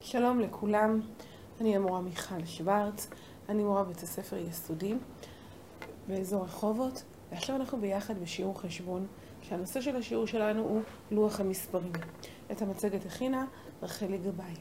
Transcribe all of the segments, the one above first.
שלום לכולם, אני המורה מיכל שוורץ, אני מורה בבית הספר יסודי באזור רחובות, ועכשיו אנחנו ביחד בשיעור חשבון, שהנושא של השיעור שלנו הוא לוח המספרים. את המצגת הכינה רחלי גבאי.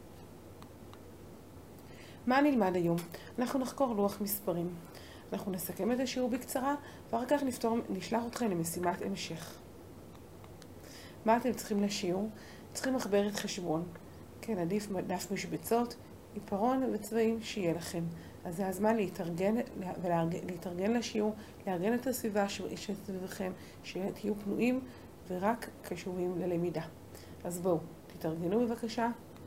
מה נלמד היום? אנחנו נחקור לוח מספרים. אנחנו נסכם את השיעור בקצרה, ואחר כך נשלח אתכם למשימת המשך. מה אתם צריכים לשיעור? צריכים מחברת חשבון. כן, עדיף דף משבצות, עיפרון וצבעים שיהיה לכם. אז זה הזמן להתארגן לשיעור, לארגן את הסביבה שסביבכם, שתהיו פנויים ורק קשובים ללמידה. אז בואו, תתארגנו בבקשה.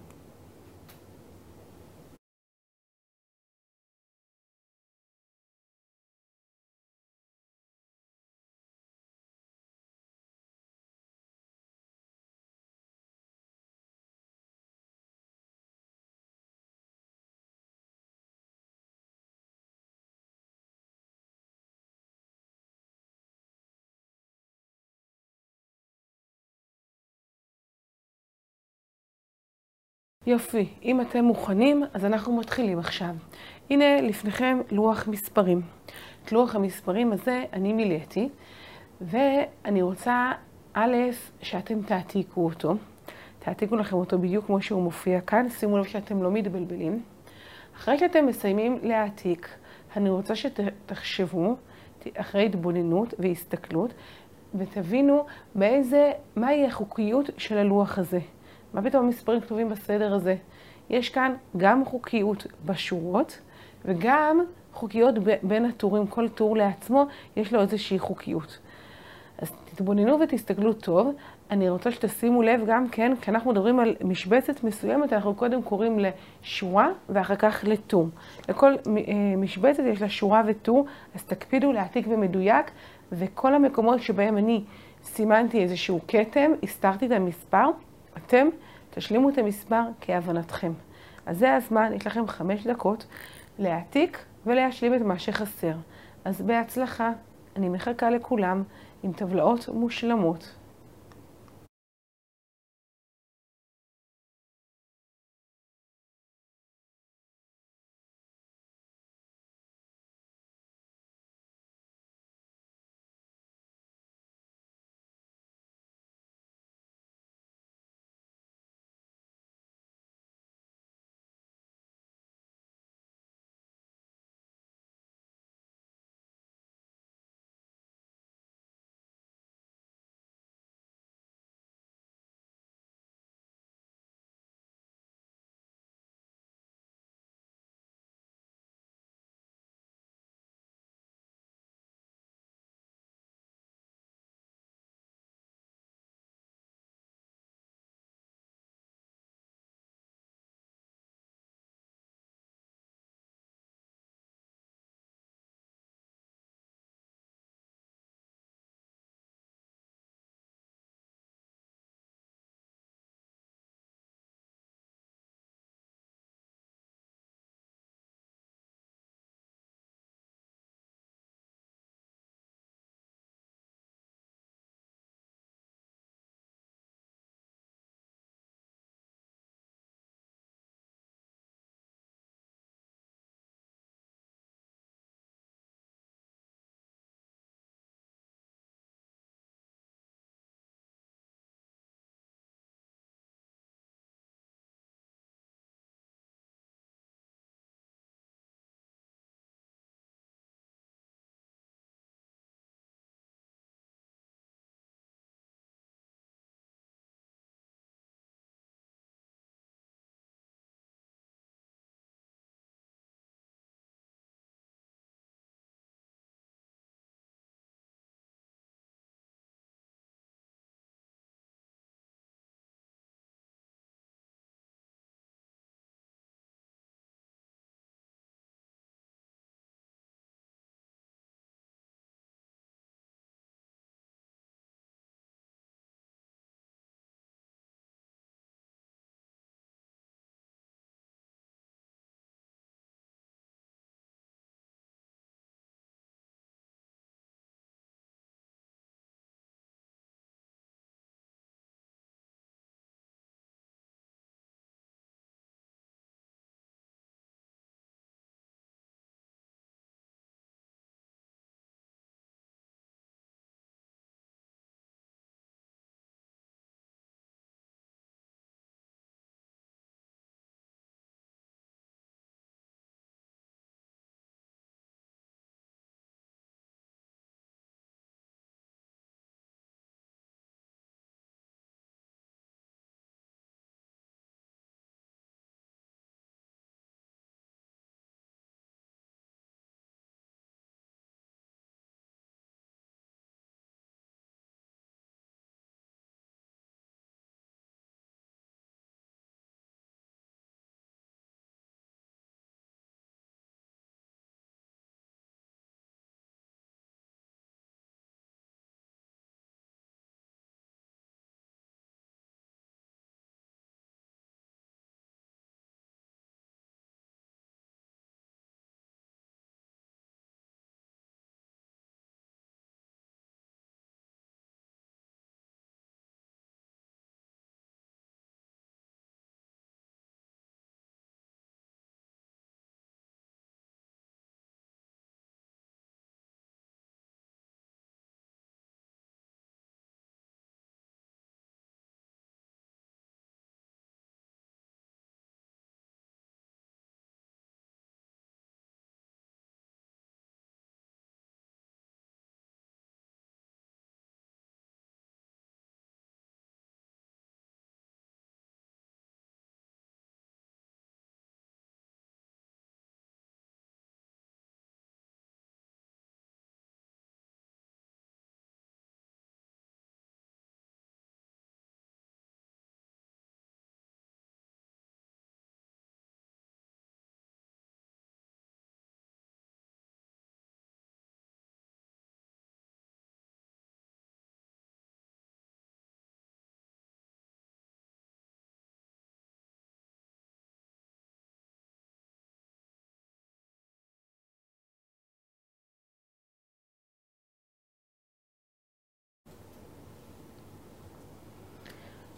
יופי, אם אתם מוכנים, אז אנחנו מתחילים עכשיו. הנה לפניכם לוח מספרים. את לוח המספרים הזה אני מילאתי, ואני רוצה שאתם תעתיקו אותו. תעתיקו לכם אותו בדיוק כמו שהוא מופיע כאן, שימו לב שאתם לא מתבלבלים. אחרי שאתם מסיימים להעתיק, אני רוצה שתחשבו אחרי התבוננות והסתכלות, ותבינו מהי החוקיות של הלוח הזה. מה פתאום המספרים כתובים בסדר הזה? יש כאן גם חוקיות בשורות, וגם חוקיות בין הטורים. כל טור לעצמו יש לו איזושהי חוקיות. אז תתבוננו ותסתכלו טוב. אני רוצה שתשימו לב גם כן, כשאנחנו מדברים על משבצת מסוימת, אנחנו קודם קוראים לשורה ואחר כך לטור. לכל משבצת יש לה שורה וטור, אז תקפידו להעתיק במדויק, וכל המקומות שבהם אני סימנתי איזשהו כתם, הסתרתי את המספר, אתם תשלימו את המספר כהבנתכם. אז זה הזמן, יש לכם 5 דקות להעתיק ולהשלים את מה שחסר. אז בהצלחה, אני מחכה לכולם עם טבלאות מושלמות.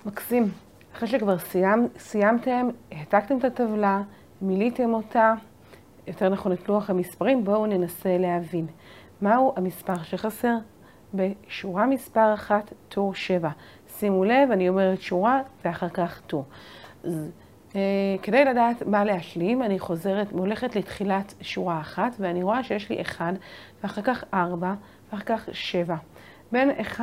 מקסים. אחרי שכבר סיימתם, העתקתם את הטבלה, מילאתם אותה, יותר נכון את לוח המספרים, בואו ננסה להבין. מהו המספר שחסר? בשורה מספר 1, טור 7. שימו לב, אני אומרת שורה ואחר כך טור. אז, כדי לדעת מה להשלים, אני הולכת לתחילת שורה 1, ואני רואה שיש לי 1, ואחר כך 4, ואחר כך 7. בין 1,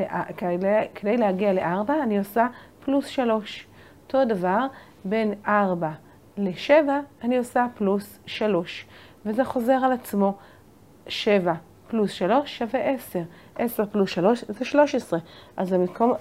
כדי להגיע ל-4, אני עושה פלוס 3. אותו דבר, בין 4 ל-7, אני עושה פלוס 3. וזה חוזר על עצמו. 7 פלוס 3 שווה 10. 10 פלוס 3 זה 13. אז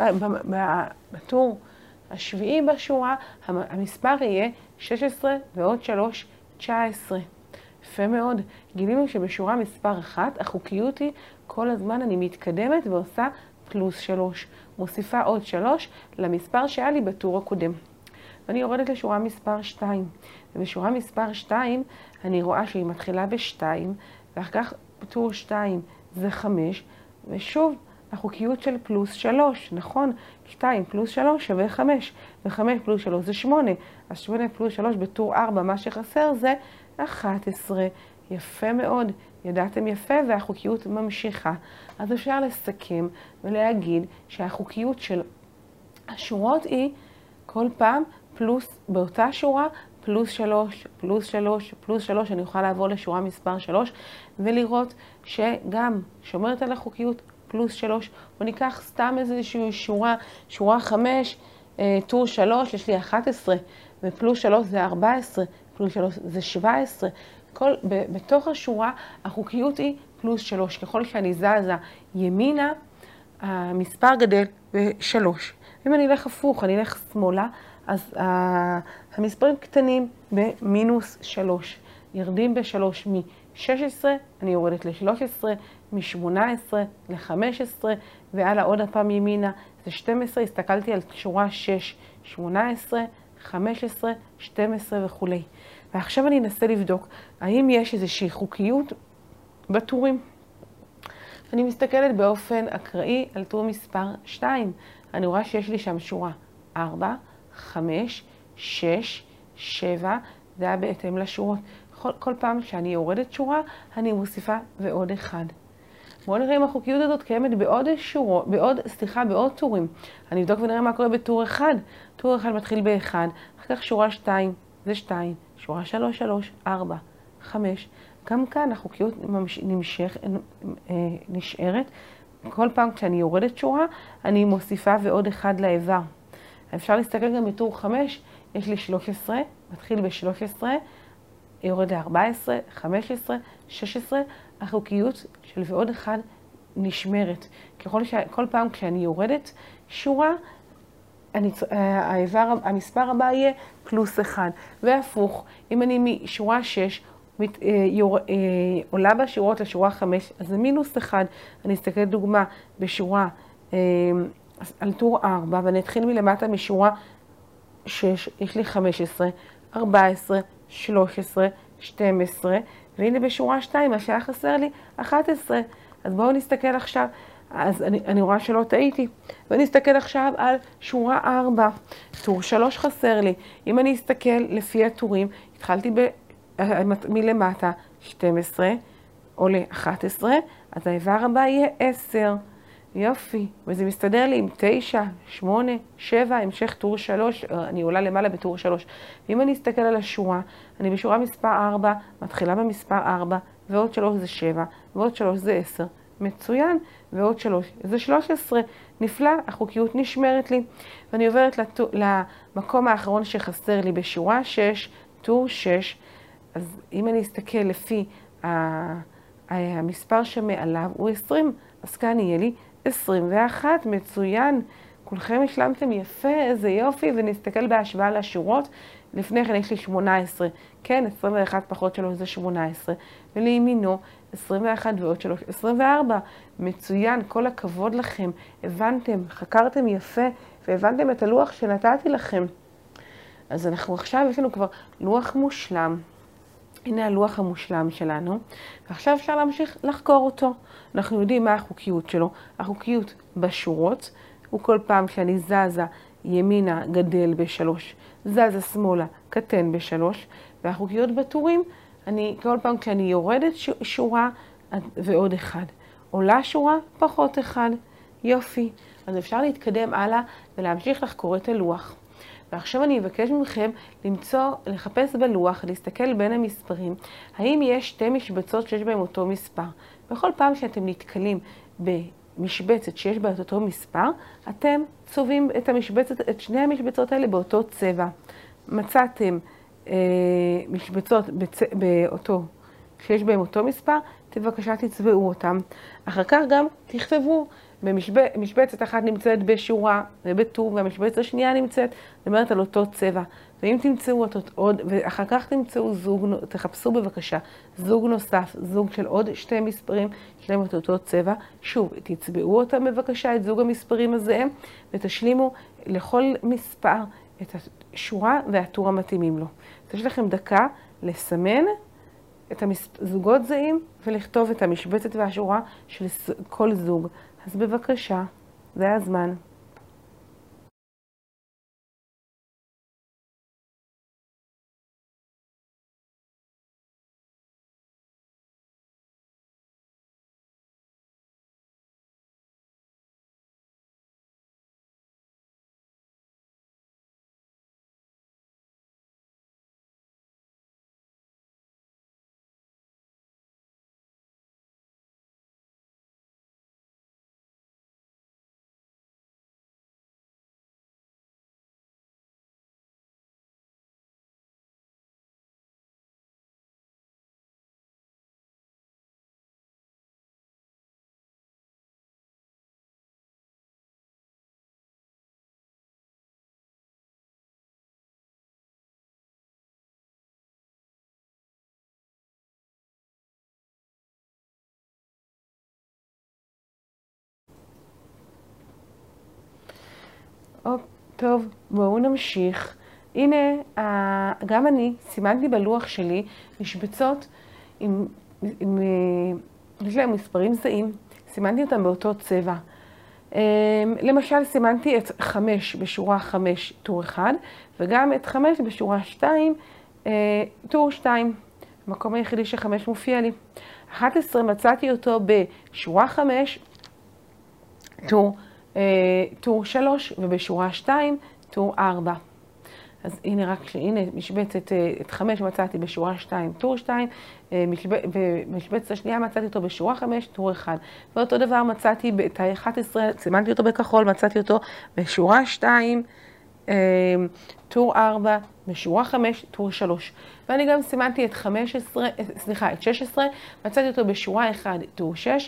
בטור השביעי בשורה, המספר יהיה 16 ועוד 3, 19. יפה מאוד. גילינו שבשורה מספר 1, החוקיות היא כל הזמן אני מתקדמת ועושה פלוס 3. מוסיפה עוד 3 למספר שהיה לי בטור הקודם. ואני יורדת לשורה מספר 2. ובשורה מספר 2 אני רואה שהיא מתחילה ב-2, ואחר כך בטור 2 זה 5, ושוב החוקיות של פלוס 3, נכון? 2 פלוס 3 שווה 5, ו5 פלוס 3 זה 8, אז 8 פלוס 3 בטור 4, מה שחסר זה 11. יפה מאוד, ידעתם יפה והחוקיות ממשיכה. אז אפשר לסכם ולהגיד שהחוקיות של השורות היא כל פעם פלוס באותה שורה, פלוס 3, פלוס 3, פלוס 3, אני אוכל לעבור לשורה מספר 3 ולראות שגם שומרת על החוקיות פלוס 3, וניקח סתם איזושהי שורה 5, טור 3, יש לי 11, ופלוס 3 זה 14, פלוס 3 זה 17, בתוך השורה החוקיות היא פלוס 3, ככל שאני זזה ימינה, המספר גדל ב3. אם אני אלך הפוך, אני אלך שמאלה, אז המספרים קטנים במינוס 3. ירדים ב3 מ-16, אני יורדת ל-13, מ-18 ל-15, והלאה עוד הפעם ימינה, זה 12, הסתכלתי על שורה 6, 18, 15, 12 וכו'. ועכשיו אני אנסה לבדוק, האם יש איזושהי חוקיות בטורים. אני מסתכלת באופן אקראי על טור מספר 2. אני רואה שיש לי שם שורה 4, 5, 6, 7, זה היה בהתאם לשורות. כל פעם שאני יורדת שורה, אני מוסיפה ועוד 1. בואו נראה אם החוקיות הזאת קיימת בעוד טורים. אני אבדוק ונראה מה קורה בטור 1. טור 1 מתחיל ב-1, אחר כך שורה 2, זה 2, שורה 3, 3, 4, 5. גם כאן החוקיות נשארת. כל פעם כשאני יורדת שורה, אני מוסיפה ועוד 1 לאיבר. אפשר להסתכל גם בטור 5, יש לי 13, מתחיל ב-13, יורד ל-14, 15, 16, החוקיות של ועוד 1 נשמרת. כל פעם כשאני יורדת שורה, המספר הבא יהיה פלוס 1. והפוך, אם אני משורה 6, עולה בשורות לשורה 5, אז זה מינוס 1. אני אסתכל דוגמה בשורה על טור 4, ואני אתחיל מלמטה משורה 6, יש לי 15, 14, 13, 12, והנה בשורה 2, מה שהיה חסר לי, 11. אז בואו נסתכל עכשיו, אז אני רואה שלא טעיתי, ואני אסתכל עכשיו על שורה 4, טור 3 חסר לי. אם אני אסתכל לפי הטורים, התחלתי מלמטה 12, עולה 11, אז האיבר הבא יהיה 10. יופי, וזה מסתדר לי עם 9, 8, 7, המשך טור 3, אני עולה למעלה בטור 3. ואם אני אסתכל על השורה, אני בשורה מספר 4, מתחילה במספר 4, ועוד 3 זה 7, ועוד 3 זה 10. מצוין, ועוד 3 זה 13. נפלא, החוקיות נשמרת לי. ואני עוברת למקום האחרון שחסר לי בשורה 6, טור 6. אז אם אני אסתכל לפי המספר שמעליו הוא 20, אז כאן יהיה לי 21, מצוין. כולכם השלמתם יפה, איזה יופי, ונסתכל בהשוואה לשורות. לפני כן יש לי 18, כן, 21 פחות 3 זה 18, ולימינו 21 ועוד 3, 24. מצוין, כל הכבוד לכם, הבנתם, חקרתם יפה, והבנתם את הלוח שנתתי לכם. אז אנחנו עכשיו, יש לנו כבר לוח מושלם. הנה הלוח המושלם שלנו, ועכשיו אפשר להמשיך לחקור אותו. אנחנו יודעים מה החוקיות שלו. החוקיות בשורות, הוא כל פעם שאני זזה ימינה גדל ב3, זז שמאלה קטן ב3, והחוקיות בטורים, כל פעם כשאני יורדת שורה ועוד 1, עולה שורה פחות 1, יופי. אז אפשר להתקדם הלאה ולהמשיך לחקור את הלוח. ועכשיו אני אבקש מכם לחפש בלוח, להסתכל בין המספרים, האם יש שתי משבצות שיש בהם אותו מספר. בכל פעם שאתם נתקלים במשבצת שיש בה את אותו מספר, אתם צובעים את שני המשבצות האלה באותו צבע. מצאתם משבצות שיש בהם אותו מספר, בבקשה תצבעו אותם. אחר כך גם תכתבו, משבצת אחת נמצאת בשורה ובטור, והמשבצת השנייה נמצאת, זאת אומרת על אותו צבע. ואם תמצאו עוד, ואחר כך תמצאו תחפשו בבקשה זוג נוסף, זוג של עוד שתי מספרים, שלהם את אותו צבע. שוב, תצבעו אותם בבקשה, את זוג המספרים הזהם, ותשלימו לכל מספר את השורה והטור המתאימים לו. אז יש לכם דקה לסמן את הזוגות זהים ולכתוב את המשבצת והשורה של כל זוג. אז בבקשה, זה הזמן. טוב, בואו נמשיך. הנה, גם אני סימנתי בלוח שלי משבצות יש להם מספרים זהים, סימנתי אותם באותו צבע. למשל, סימנתי את 5 בשורה 5 טור 1, וגם את 5 בשורה 2 טור 2. המקום היחידי ש5 מופיע לי. 11 מצאתי אותו בשורה 5 טור 3, ובשורה 2 טור 4. אז הנה הנה משבצת את 5 מצאתי בשורה 2 טור 2, במשבצת השנייה מצאתי אותו בשורה 5 טור 1. ואותו דבר מצאתי את ה-11, סימנתי אותו בכחול, מצאתי אותו בשורה 2 טור 4, בשורה 5 טור 3. ואני גם סימנתי את 16, מצאתי אותו בשורה 1 טור 6,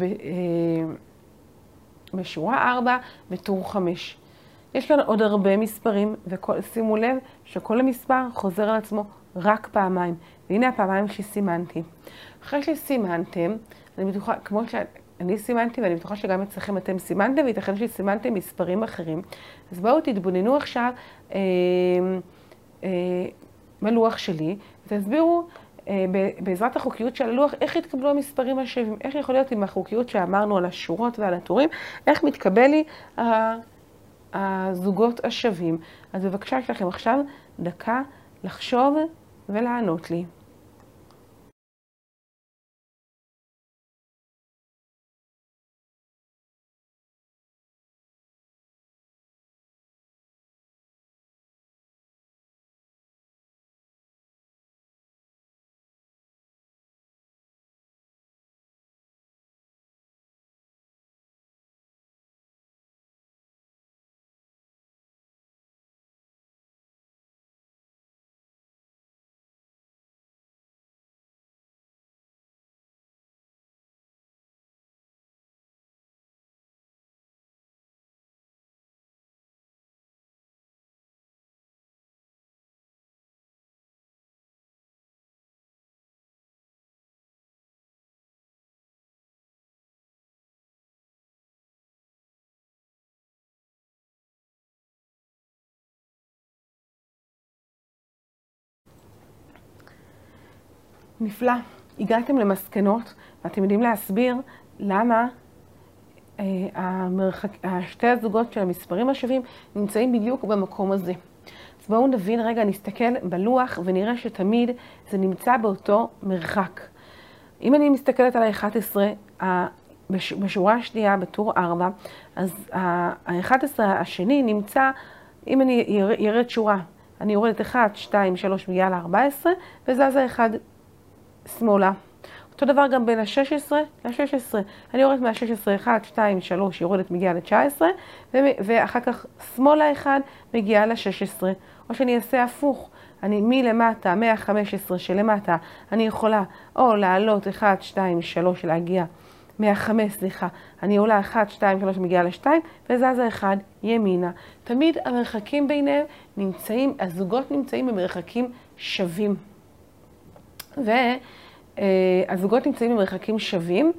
בשורה 4 וטור 5. יש כאן עוד הרבה מספרים, ושימו לב שכל המספר חוזר על עצמו רק פעמיים. והנה הפעמיים שסימנתי. אחרי שסימנתם, אני בטוחה, כמו שאני סימנתי, ואני בטוחה שגם אצלכם אתם סימנתם, וייתכן שסימנתם מספרים אחרים. אז בואו תתבוננו עכשיו בלוח שלי, ותסבירו בעזרת החוקיות של הלוח, איך התקבלו המספרים השווים, איך יכול להיות עם החוקיות שאמרנו על השורות ועל הטורים, איך מתקבל לי הזוגות השווים. אז בבקשה, יש לכם עכשיו דקה לחשוב ולענות לי. נפלא, הגעתם למסקנות, ואתם יודעים להסביר למה שתי הזוגות של המספרים השווים נמצאים בדיוק במקום הזה. אז בואו נבין רגע, נסתכל בלוח ונראה שתמיד זה נמצא באותו מרחק. אם אני מסתכלת על ה-11, בשורה השנייה, בטור 4, אז ה-11 השני נמצא, אם אני ירד שורה, אני יורדת 1, 2, 3, מגיעה ל-14, וזזה 1 שמאלה. אותו דבר גם בין ה-16 ל-16. אני יורדת מה-16, 1, 2, 3, יורדת מגיעה ל-19, ואחר כך שמאלה 1 מגיעה ל-16. או שאני אעשה הפוך, אני מלמטה, מה-15 שלמטה, אני יכולה או לעלות 1, 2, 3, להגיע מה-5, סליחה, אני עולה 1, 2, 3, מגיעה ל-2, וזזה 1 ימינה. תמיד המרחקים ביניהם נמצאים, הזוגות נמצאים במרחקים שווים. הזוגות נמצאים במרחקים שווים.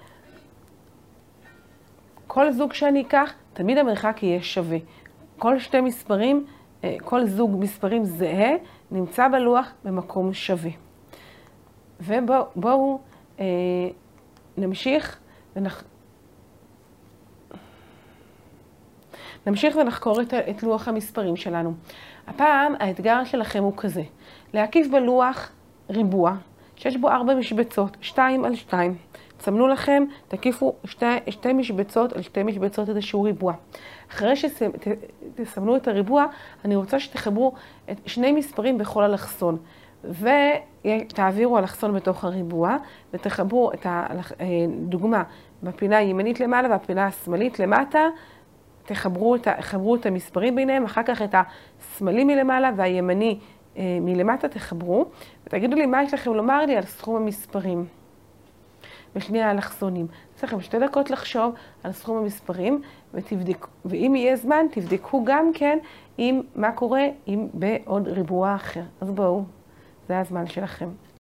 כל זוג שאני אקח, תמיד המרחק יהיה שווה. כל שתי מספרים, כל זוג מספרים זהה, נמצא בלוח במקום שווה. ובואו נמשיך ונחקור את לוח המספרים שלנו. הפעם האתגר שלכם הוא כזה, להקיף בלוח ריבוע, שיש בו 4 משבצות, 2 על 2. תסמנו לכם, תקיפו שתי משבצות על שתי משבצות איזשהו ריבוע. אחרי שתסמנו את הריבוע, אני רוצה שתחברו את שני מספרים בכל אלכסון. ותעבירו אלכסון בתוך הריבוע, ותחברו את הדוגמה בפינה הימנית למעלה והפינה השמאלית למטה. תחברו את המספרים ביניהם, אחר כך את השמאלי מלמעלה והימני מלמטה תחברו, ותגידו לי מה יש לכם לומר לי על סכום המספרים בשני האלכסונים. יש לכם 2 דקות לחשוב על סכום המספרים, ואם יהיה זמן, תבדקו גם כן מה קורה בעוד ריבוע אחר. אז בואו, זה הזמן שלכם.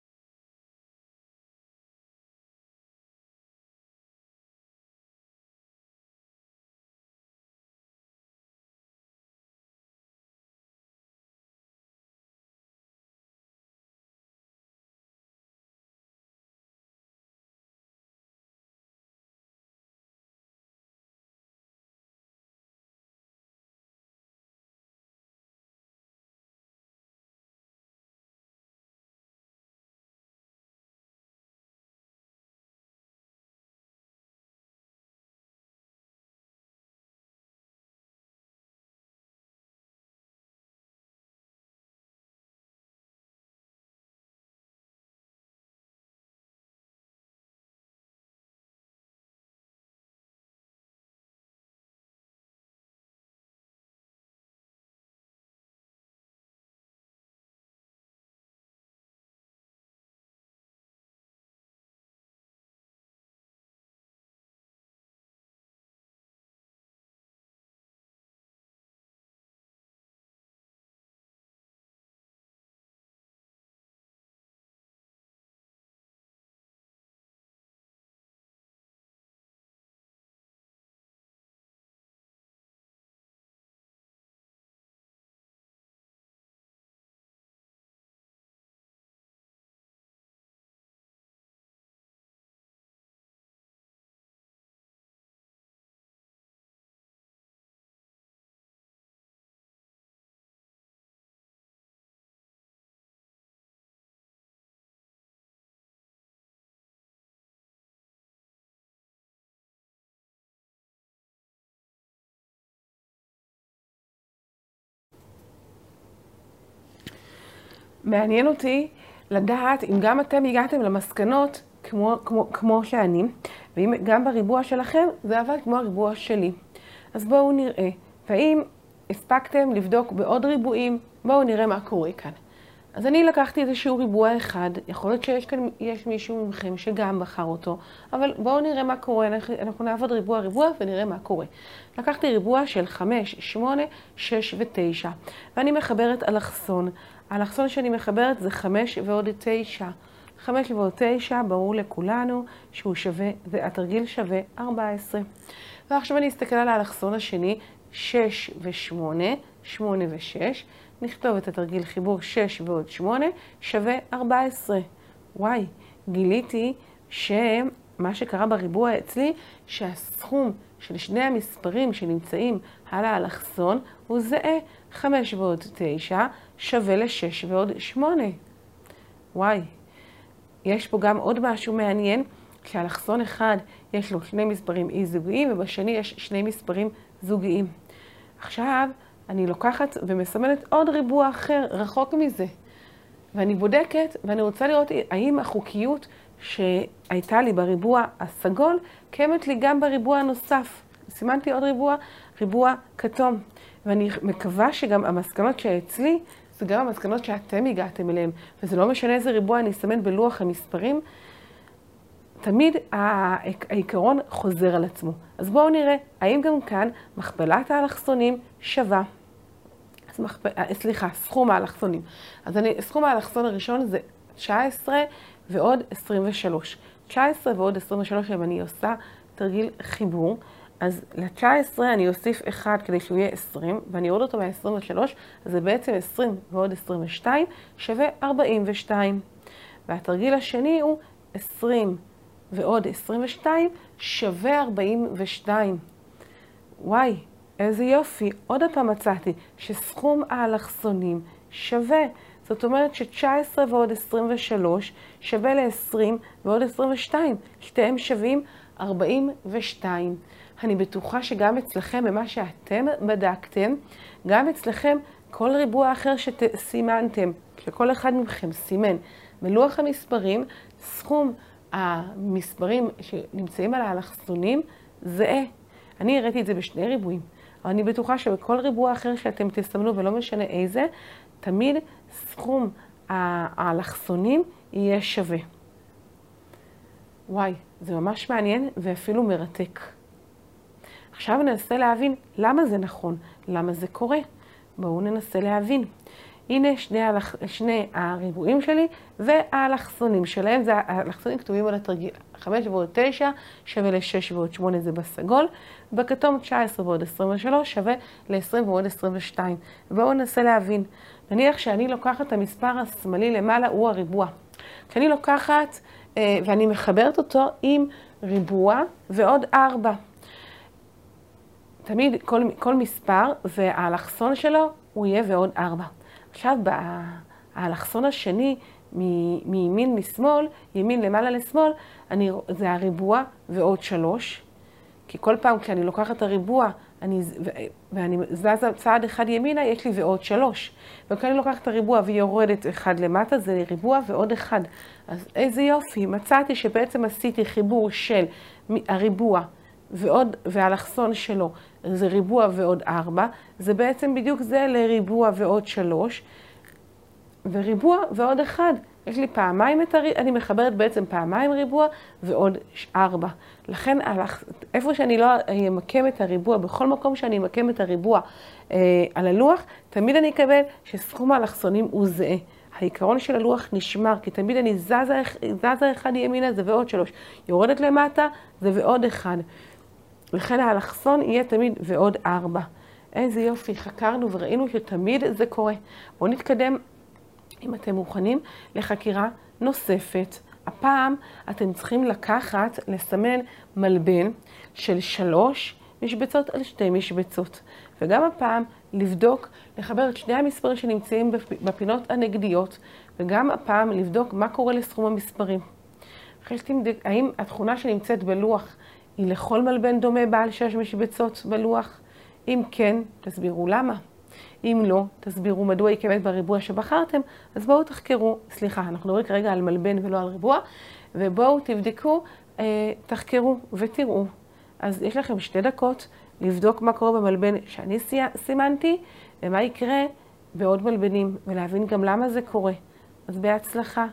מעניין אותי לדעת אם גם אתם הגעתם למסקנות כמו שאני, ואם גם בריבוע שלכם זה עבד כמו הריבוע שלי. אז בואו נראה, והאם הספקתם לבדוק בעוד ריבועים, בואו נראה מה קורה כאן. אז אני לקחתי איזשהו ריבוע אחד, יכול להיות שיש מישהו מכם שגם בחר אותו, אבל בואו נראה מה קורה, אנחנו נעבוד ריבוע ונראה מה קורה. לקחתי ריבוע של 5, 8, 6 ו-9, ואני מחברת אלכסון. האלכסון שאני מחברת זה 5 ועוד 9. 5 ועוד 9, ברור לכולנו שהוא שווה, והתרגיל שווה 14. ועכשיו אני אסתכל על האלכסון השני, 6 ו-8, 8 ו-6. נכתוב את התרגיל חיבור 6 ועוד 8 שווה 14. וואי, גיליתי מה שקרה בריבוע אצלי, שהסכום של שני המספרים שנמצאים על האלכסון הוא זהה. 5 ועוד 9 שווה ל-6 ועוד 8. וואי, יש פה גם עוד משהו מעניין, כשאלכסון אחד יש לו שני מספרים אי זוגיים, ובשני יש שני מספרים זוגיים. עכשיו אני לוקחת ומסמנת עוד ריבוע אחר, רחוק מזה. ואני בודקת, ואני רוצה לראות האם החוקיות שהייתה לי בריבוע הסגול, קיימת לי גם בריבוע הנוסף. סימנתי עוד ריבוע כתום. ואני מקווה שגם המסקנות שאצלי, זה גם המסקנות שאתם הגעתם אליהם. וזה לא משנה איזה ריבוע אני אסמן בלוח המספרים, תמיד העיקרון חוזר על עצמו. אז בואו נראה, האם גם כאן מכפלת האלכסונים שווה. סכום האלכסונים. אז סכום האלכסון הראשון זה 19 ועוד 23. 19 ועוד 23, אם אני עושה תרגיל חיבור, אז ל-19 אני אוסיף 1 כדי שהוא יהיה 20, ואני אוריד אותו מה-23, אז זה בעצם 20 ועוד 22 שווה 42. והתרגיל השני הוא 20 ועוד 22 שווה 42. וואי, איזה יופי, עוד הפעם מצאתי שסכום האלכסונים שווה. זאת אומרת ש-19 ועוד 23 שווה ל-20 ועוד 22. שתיהם שווים 42. אני בטוחה שגם אצלכם, במה שאתם בדקתם, גם אצלכם כל ריבוע אחר שסימנתם, שכל אחד מכם סימן בלוח המספרים, סכום המספרים שנמצאים על האלכסונים זהה. אני הראיתי את זה בשני ריבועים. אבל אני בטוחה שבכל ריבוע אחר שאתם תסמנו, ולא משנה איזה, תמיד סכום האלכסונים יהיה שווה. וואי, זה ממש מעניין ואפילו מרתק. עכשיו ננסה להבין למה זה נכון, למה זה קורה. בואו ננסה להבין. הנה שני הריבועים שלי והאלכסונים שלהם, האלכסונים כתובים על התרגיל. 5 ועוד 9 שווה ל-6 ועוד 8 זה בסגול, בכתום 19 ועוד 23 שווה ל-20 ועוד 22. בואו ננסה להבין. נניח שאני לוקחת את המספר השמאלי למעלה, הוא הריבוע. כשאני לוקחת ואני מחברת אותו עם ריבוע ועוד 4. תמיד כל מספר והאלכסון שלו הוא יהיה ועוד 4. עכשיו באלכסון השני, מימין לשמאל, ימין למעלה לשמאל, זה הריבוע ועוד 3. כי כל פעם כשאני לוקחת את הריבוע ואני זזה צעד אחד ימינה, יש לי ועוד 3. וכשאני לוקחת את הריבוע ויורדת אחד למטה, זה ריבוע ועוד 1. אז איזה יופי, מצאתי שבעצם עשיתי חיבור של הריבוע והאלכסון שלו, זה ריבוע ועוד 4, זה בעצם בדיוק זה לריבוע ועוד 3, וריבוע ועוד 1. יש לי פעמיים אני מחברת בעצם פעמיים ריבוע ועוד 4. לכן איפה שאני לא אמקם את הריבוע, בכל מקום שאני אמקם את הריבוע על הלוח, תמיד אני אקבל שסכום האלכסונים הוא זהה. העיקרון של הלוח נשמר, כי תמיד אני זזה אחד ימינה, זה ועוד 3. יורדת למטה, זה ועוד 1. לכן האלכסון יהיה תמיד ועוד 4. איזה יופי, חקרנו וראינו שתמיד זה קורה. בואו נתקדם, אם אתם מוכנים, לחקירה נוספת. הפעם אתם צריכים לסמן מלבן של 3 משבצות על 2 משבצות. וגם הפעם לבדוק, לחבר את שני המספרים שנמצאים בפינות הנגדיות, וגם הפעם לבדוק מה קורה לסכום המספרים. אחרי שתבדק, האם התכונה שנמצאת בלוח היא לכל מלבן דומה בעל 6 משבצות בלוח? אם כן, תסבירו למה. אם לא, תסבירו מדוע היא קיימת בריבוע שבחרתם, אז בואו תחקרו, אנחנו מדברים כרגע על מלבן ולא על ריבוע, ובואו תבדקו, תחקרו ותראו. אז יש לכם 2 דקות לבדוק מה קורה במלבן שאני סימנתי, ומה יקרה בעוד מלבנים, ולהבין גם למה זה קורה. אז בהצלחה.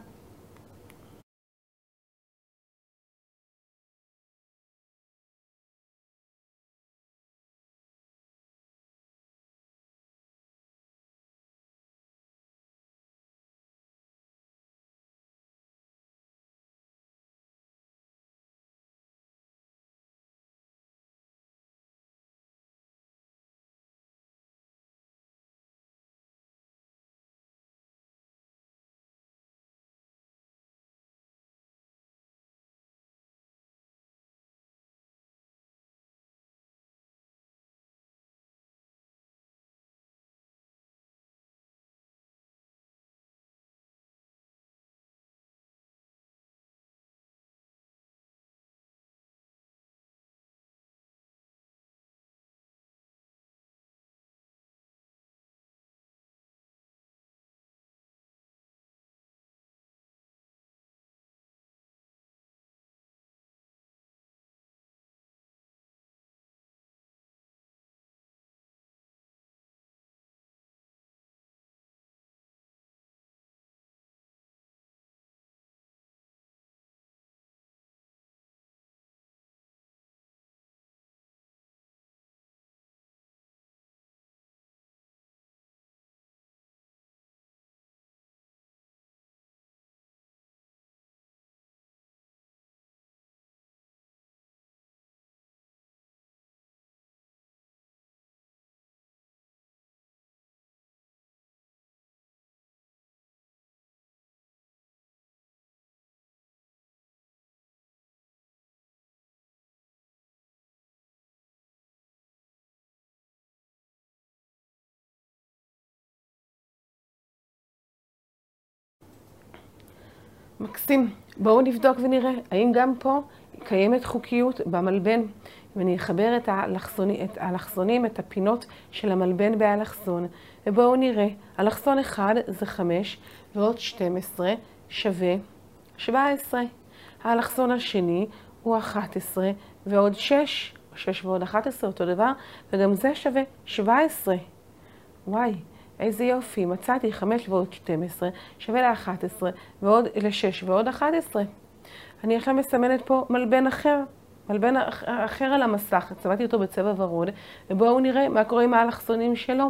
מקסים. בואו נבדוק ונראה האם גם פה קיימת חוקיות במלבן. אם אני אחבר את האלכסונים, את הפינות של המלבן באלכסון, ובואו נראה, אלכסון אחד זה 5 ועוד 12 שווה 17. האלכסון השני הוא 11 ועוד 6, 6 ועוד 11 אותו דבר, וגם זה שווה 17. וואי, איזה יופי, מצאתי 5 ועוד 12 שווה ל-11 ועוד ל-6 ועוד 11. אני עכשיו מסמנת פה מלבן אחר, מלבן אחר על המסך, צבעתי אותו בצבע ורוד, ובואו נראה מה קורה עם האלכסונים שלו.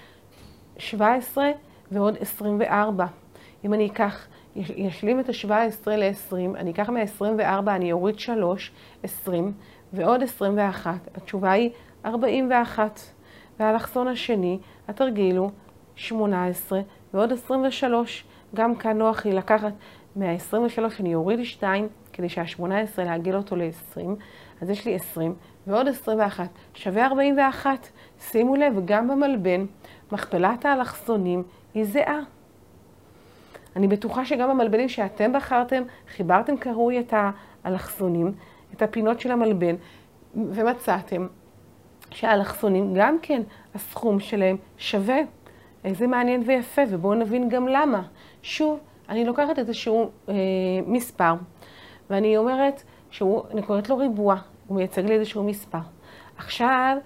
17 ועוד 24. אם אני אקח, ישלים את ה-17 ל-20, אני אקח מה-24, אני אוריד 3, 20, ועוד 21. התשובה היא 41. והאלכסון השני, התרגיל הוא 18 ועוד 23. גם כאן נוח לי לקחת מה-23, אני אוריד 2, כדי שה-18 להגיל אותו ל-20. אז יש לי 20 ועוד 21, שווה 41. שימו לב, גם במלבן, מכפלת האלכסונים היא זהה. אני בטוחה שגם במלבנים שאתם בחרתם, חיברתם כראוי את האלכסונים, את הפינות של המלבן, ומצאתם שהאלכסונים גם כן, הסכום שלהם שווה. איזה מעניין ויפה, ובואו נבין גם למה. שוב, אני לוקחת איזשהו מספר, ואני אומרת אני קוראת לו ריבוע, הוא מייצג לי איזשהו מספר. עכשיו,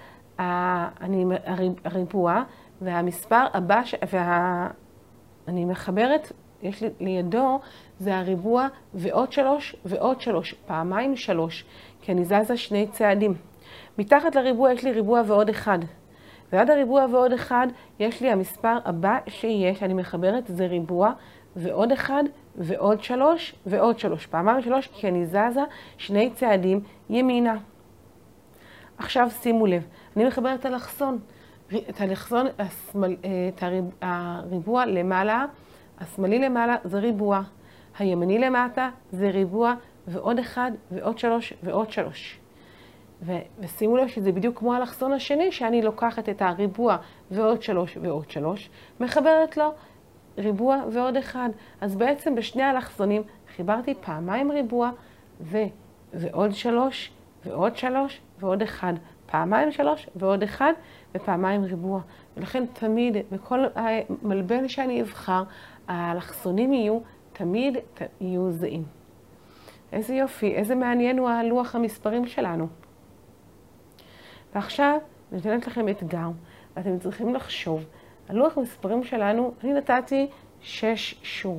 הריבוע והמספר הבא, אני מחברת, יש לי לידו, זה הריבוע ועוד 3 ועוד 3, פעמיים 3, כי אני זזה 2 צעדים. מתחת לריבוע יש לי ריבוע ועוד 1. ועד הריבוע ועוד 1 יש לי המספר הבא שיש, אני מחברת, זה ריבוע ועוד 1 ועוד 3 ועוד 3, פעמיים 3, כי אני זזה 2 צעדים ימינה. עכשיו שימו לב, אני מחברת אלכסון. את האלכסון, את הריבוע למעלה, השמאלי למעלה זה ריבוע, הימני למטה זה ריבוע ועוד 1 ועוד 3 ועוד 3. ושימו לב שזה בדיוק כמו האלכסון השני, שאני לוקחת את הריבוע ועוד 3 ועוד 3, מחברת לו ריבוע ועוד 1. אז בעצם בשני האלכסונים חיברתי פעמיים ריבוע ועוד 3 ועוד 3 ועוד 1. פעמיים 3 ועוד 1 ופעמיים ריבוע. ולכן תמיד, בכל מלבן שאני אבחר, האלכסונים תמיד יהיו זהים. איזה יופי, איזה מעניין הוא הלוח המספרים שלנו. ועכשיו נותנת לכם אתגר, ואתם צריכים לחשוב. הלוח המספרים שלנו, אני נתתי 6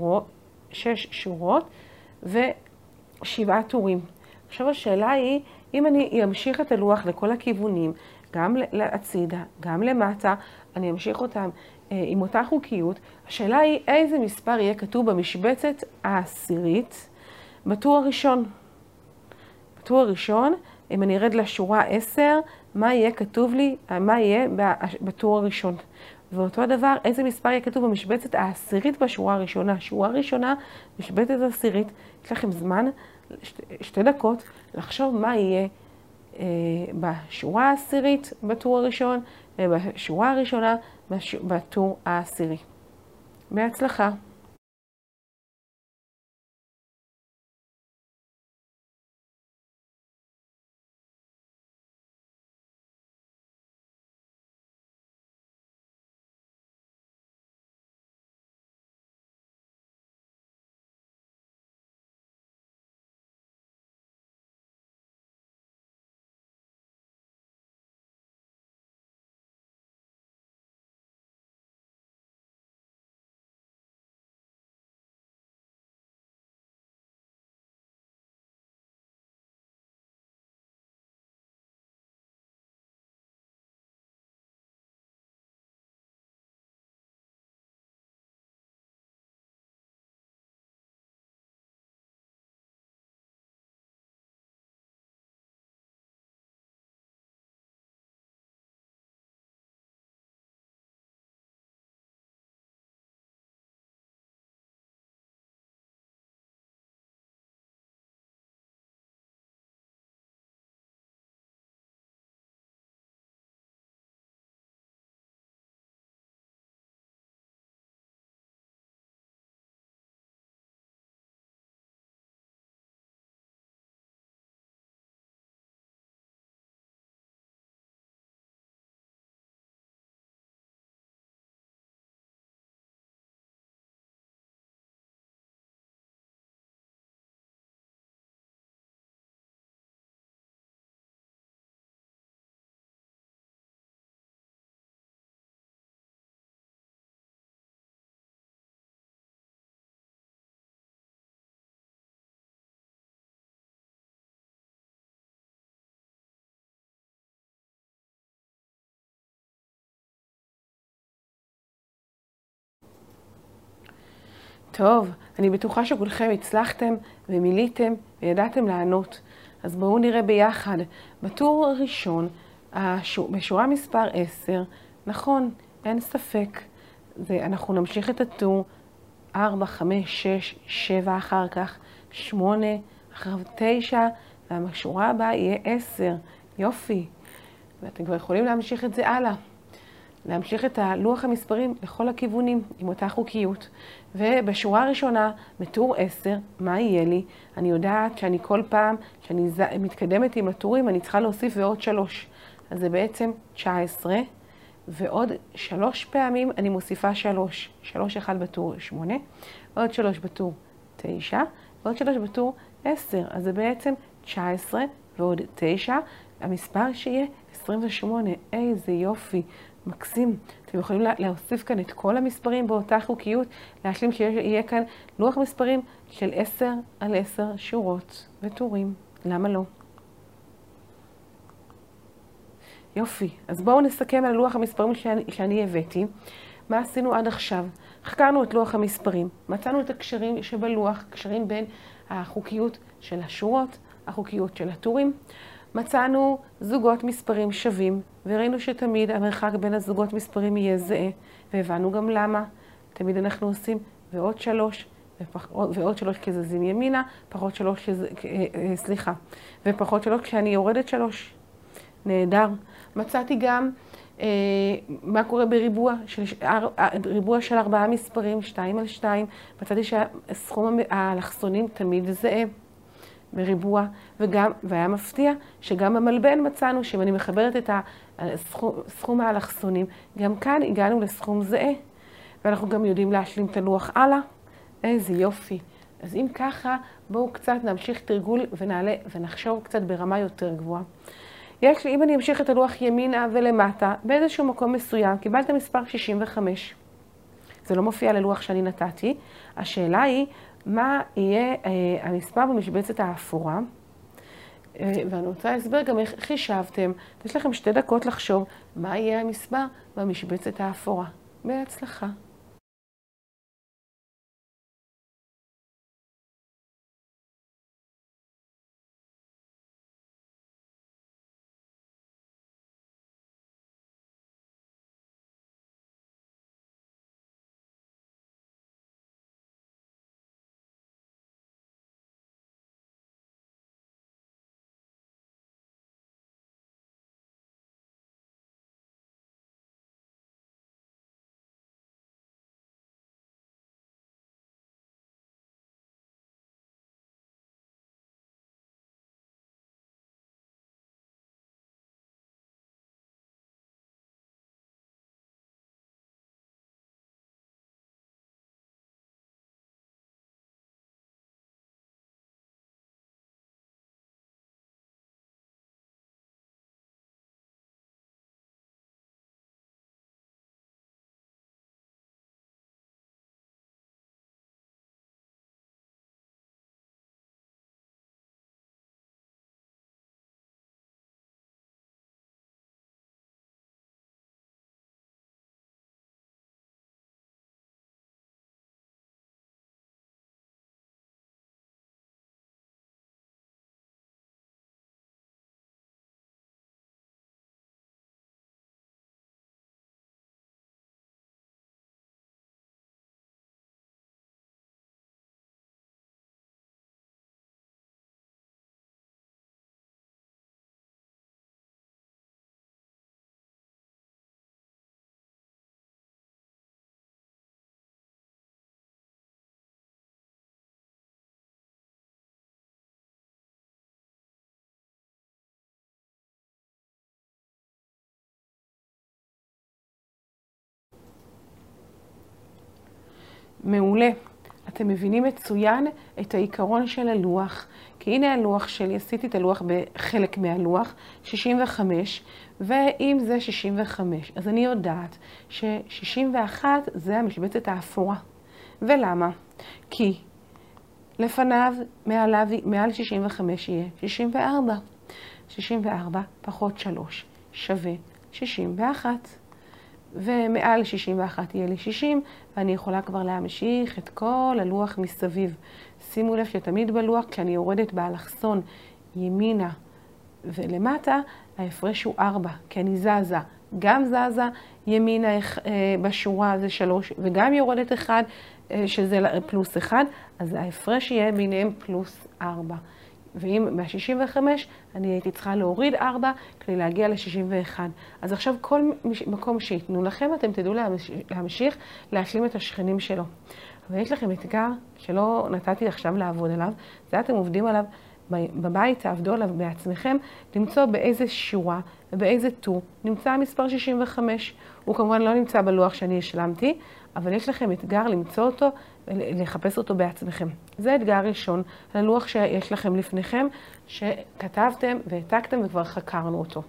שורות ו7 טורים. עכשיו השאלה היא, אם אני אמשיך את הלוח לכל הכיוונים, גם להצידה, גם למטה, אני אמשיך אותם עם אותה חוקיות, השאלה היא איזה מספר יהיה כתוב במשבצת העשירית בטור הראשון. בטור הראשון, אם אני ארד לשורה 10, מה יהיה כתוב לי, מה יהיה בטור הראשון. ואותו דבר, איזה מספר יהיה כתוב במשבצת העשירית בשורה הראשונה. שורה ראשונה, משבצת עשירית, יש לכם זמן, 2 דקות, לחשוב מה יהיה בשורה העשירית בטור הראשון, ובשורה הראשונה בטור העשירי. בהצלחה. טוב, אני בטוחה שכולכם הצלחתם ומילאתם וידעתם לענות. אז בואו נראה ביחד. בטור הראשון, בשורה מספר 10, נכון, אין ספק. אנחנו נמשיך את הטור 4, 5, 6, 7 אחר כך, 8, אחר 9, והשורה הבאה יהיה 10. יופי. ואתם כבר יכולים להמשיך את זה הלאה. להמשיך את לוח המספרים לכל הכיוונים עם אותה חוקיות. ובשורה הראשונה, בטור 10, מה יהיה לי? אני יודעת שאני כל פעם, שאני מתקדמת עם הטורים, אני צריכה להוסיף ועוד 3. אז זה בעצם 19, ועוד 3 פעמים אני מוסיפה 3. 3 אחד בטור 8, עוד 3 בטור 9, ועוד 3 בטור 10. אז זה בעצם 19 ועוד 9, המספר שיהיה 28. איזה יופי. מקסים. אתם יכולים להוסיף כאן את כל המספרים באותה חוקיות, להשלים שיהיה כאן לוח מספרים של 10 על 10 שורות וטורים. למה לא? יופי. אז בואו נסכם על לוח המספרים שאני הבאתי. מה עשינו עד עכשיו? חקרנו את לוח המספרים. מצאנו את הקשרים שבלוח, קשרים בין החוקיות של השורות, החוקיות של הטורים. מצאנו זוגות מספרים שווים, וראינו שתמיד המרחק בין הזוגות מספרים יהיה זהה, והבנו גם למה. תמיד אנחנו עושים ועוד 3, ועוד 3 כזזים ימינה, פחות 3, ופחות 3 כשאני יורדת 3. נהדר. מצאתי גם מה קורה בריבוע, ריבוע של 4 מספרים, 2 על 2. מצאתי שהסכום האלכסונים תמיד זהה. בריבוע, והיה מפתיע שגם במלבן מצאנו שאם אני מחברת את סכום האלכסונים, גם כאן הגענו לסכום זהה, ואנחנו גם יודעים להשלים את הלוח הלאה. איזה יופי. אז אם ככה, בואו קצת נמשיך תרגול ונעלה ונחשוב קצת ברמה יותר גבוהה. אם אני אמשיך את הלוח ימינה ולמטה, באיזשהו מקום מסוים, קיבלת מספר 65. זה לא מופיע ללוח שאני נתתי. השאלה היא, מה יהיה המספר במשבצת האפורה? ואני רוצה להסבר גם איך חישבתם. יש לכם 2 דקות לחשוב מה יהיה המספר במשבצת האפורה. בהצלחה. מעולה. אתם מבינים מצוין את העיקרון של הלוח, כי הנה הלוח שלי, עשיתי את הלוח בחלק מהלוח, 65, ואם זה 65, אז אני יודעת ש61 זה המשבצת האפורה. ולמה? כי לפניו, מעל 65 יהיה 64. 64 פחות 3 שווה 61. ומעל 61 יהיה לי 60, ואני יכולה כבר להמשיך את כל הלוח מסביב. שימו לב שתמיד בלוח, כשאני יורדת באלכסון ימינה ולמטה, ההפרש הוא 4, כי אני זזה. גם זזה ימינה בשורה זה 3, וגם יורדת 1, שזה פלוס 1, אז ההפרש יהיה ביניהם פלוס 4. ואם מה-65 אני הייתי צריכה להוריד 4 כדי להגיע ל-61. אז עכשיו כל מקום שיתנו לכם, אתם תדעו להמשיך להשלים את השכנים שלו. אבל יש לכם אתגר שלא נתתי עכשיו לעבוד עליו, זה אתם עובדים עליו בבית, תעבדו עליו בעצמכם, למצוא באיזה שורה ובאיזה טור נמצא המספר 65. הוא כמובן לא נמצא בלוח שאני השלמתי, אבל יש לכם אתגר למצוא אותו ולחפש אותו בעצמכם. זה אתגר ראשון, הלוח שיש לכם לפניכם, שכתבתם והעתקתם וכבר חקרנו אותו.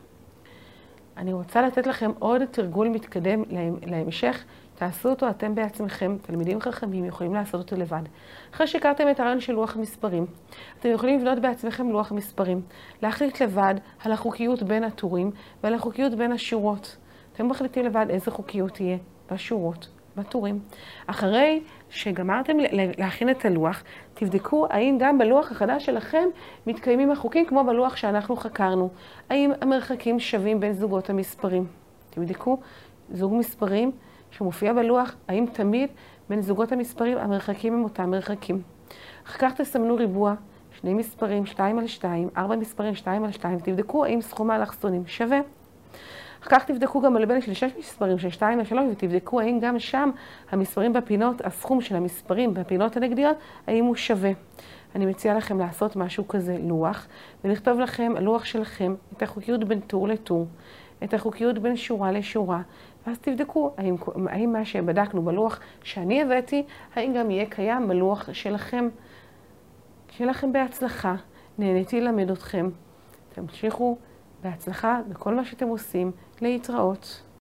אני רוצה לתת לכם עוד תרגול מתקדם להמשך, תעשו אותו אתם בעצמכם, תלמידים חכמים יכולים לעשות אותו לבד. אחרי שהכרתם את הרעיון של לוח מספרים, אתם יכולים לבנות בעצמכם לוח מספרים, להחליט לבד על החוקיות בין הטורים ועל החוקיות בין השורות. אתם מחליטים לבד איזה חוקיות תהיה בשורות, בטורים. אחרי שגמרתם להכין את הלוח, תבדקו האם גם בלוח החדש שלכם מתקיימים החוקים כמו בלוח שאנחנו חקרנו. האם המרחקים שווים בין זוגות המספרים. תבדקו זוג מספרים שמופיע בלוח, האם תמיד בין זוגות המספרים המרחקים הם אותם מרחקים. אחר כך תסמנו ריבוע, שני מספרים 2 על 2, 4 מספרים 2 על 2, תבדקו האם סכום האלכסונים שווה. אחר כך תבדקו גם על בין של 6 מספרים של 2 על 3, ותבדקו האם גם שם המספרים בפינות, הסכום של המספרים בפינות הנגדיות, האם הוא שווה. אני מציעה לכם לעשות משהו כזה לוח, ולכתוב לכם על לוח שלכם את החוקיות בין טור לטור, את החוקיות בין שורה לשורה, ואז תבדקו האם מה שבדקנו בלוח שאני הבאתי, האם גם יהיה קיים בלוח שלכם. שיהיה לכם בהצלחה, נהניתי ללמד אתכם. תמשיכו בהצלחה בכל מה שאתם עושים, להתראות.